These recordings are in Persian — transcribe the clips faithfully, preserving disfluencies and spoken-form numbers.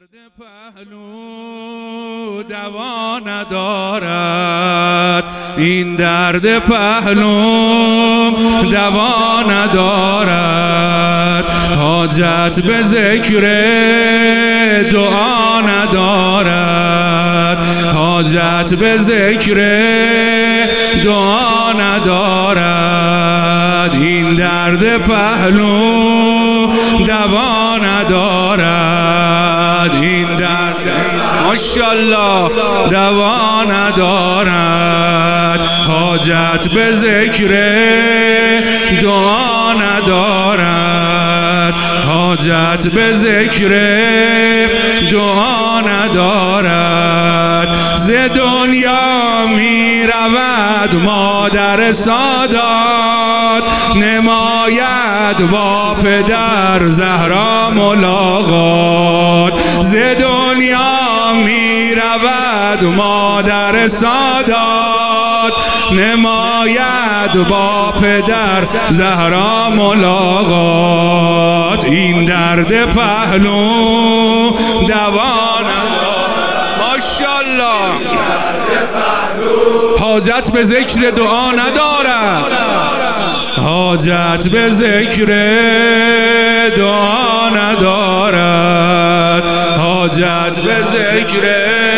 پهلو دوا ندارد، این درد پهلو دوا ندارد، حاجت به ذکر دعا ندارد، حاجت به ذکر دعا ندارد، این درد پهلو دوا ندارد، این درد ماشاءالله دوا ندارد، حاجت به ذکر دعا ندارد، حاجت به ذکر دعا ندارد، ز دنیا می رود مادر سادات، نماید با پدر زهرا ملاقات، ز دنیا می رود مادر سادات، نماید با پدر زهرا ملاقات، این درد پهلو دوا ندارد. ماشاءالله حاجت به ذکر دعا ندارد، حاجت به ذکر دعا ندارد، حاجت به ذکر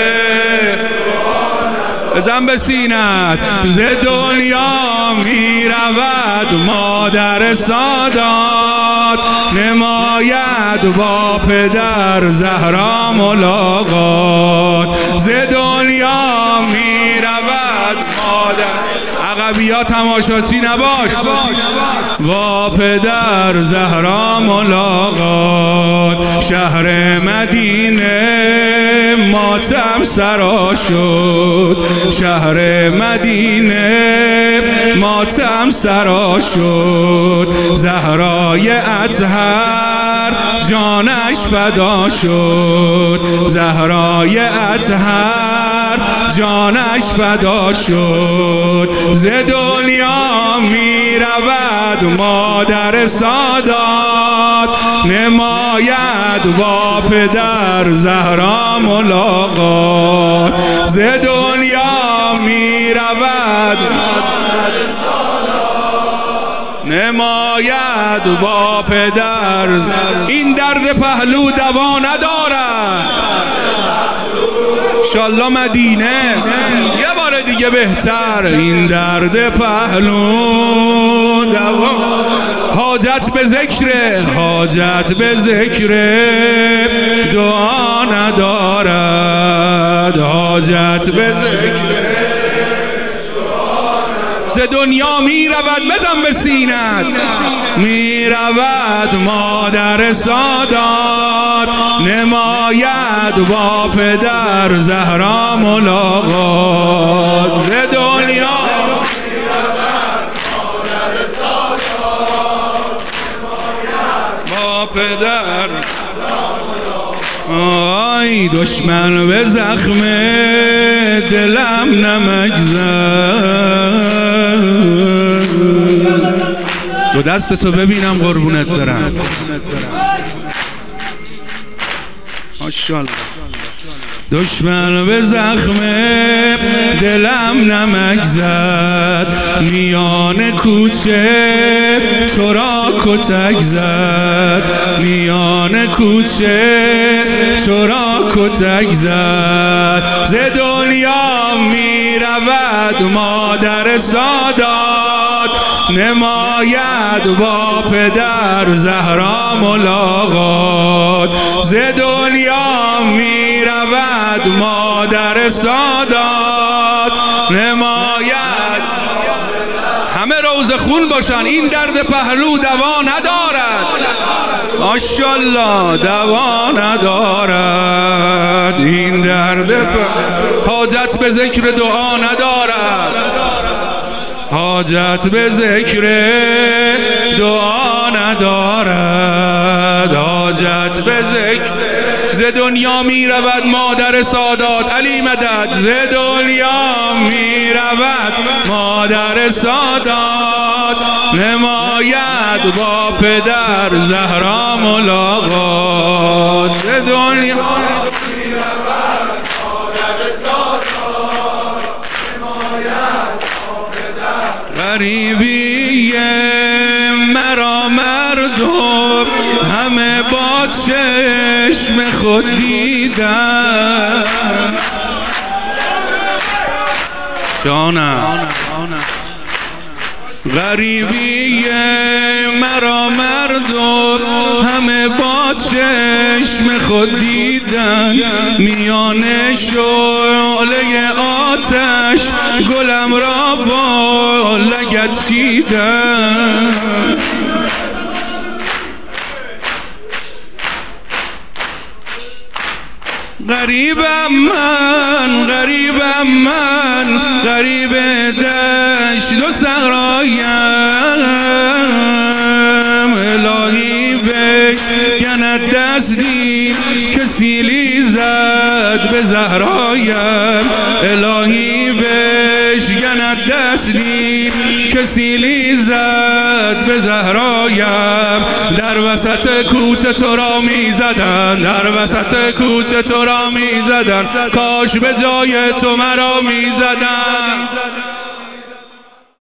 بزن به سینت، ز دنیا می رود مادر سادات، نماید با پدر زهرا ملاقات، ز دنیا می رود مادر عقبیا تماشاچی نباش، با پدر زهرا ملاقات، شهر مدینه ماتم سرا شد، شهر مدینه ماتم سرا شد، زهرای اطهر جانش فدا شد، زهرای اطهر جانش فدا شد، ز دنیا می رود مادر سادات، نماید با پدر زهرا ملاقات، ز دنیا می رود مادر سادات، نماید با پدر زهرا. این درد پهلو دوا ندارد، انشالله مدینه یه بار دیگه بهتر، این درد پهلو دوا، حاجت به ذکر، حاجت به ذکر دعا ندارد، حاجت به ذکر ز دنیا می رود، بزن به سینت، می رود مادر سادات، نماید با پدر زهرا ملاقات، ز دنیا می رود مادر سادات، نماید با پدر. آی دشمن به زخم دلم نمک زد، دو دستتو ببینم قربونت برم، ماشاءالله. دشمن به زخم دلم نمک زد، میان کوچه تو را کتک زد، میان کوچه تو را کتک زد، ز دنیا می رود مادر سادات، نماید با پدر زهرا ملاقات، ز دنیا می رود مادر سادات، نماید همه روز خون باشن، این درد پهلو دوا ندارد، ماشاءالله دوا ندارد، این درد پهلو حاجت به ذکر دعا ندارد، حاجت به ذکر دعا ندارد، حاجت به ذکر ز دنیا می رود مادر سادات، علی مدد، ز دنیا می رود مادر سادات، نماید با پدر زهرا ملاقات، ز دنیا غریبی مرا مردم همه با چشم خود دیدن. جانم غریبی مرا مردم همه با چشم خود دیدن. میان شعله آتش گلم را با لگد چیدن. غریبم من غریبم من غریب دشت و صحرایم. الهی بشکند دستی که سیلی زد به زهرایم. الهی بشکند دستی که سیلی زد به زهرایم. در وسط کوچه تو را می زدن، در وسط کوچه تو را می زدن، کاش به جای تو مرا می زدن.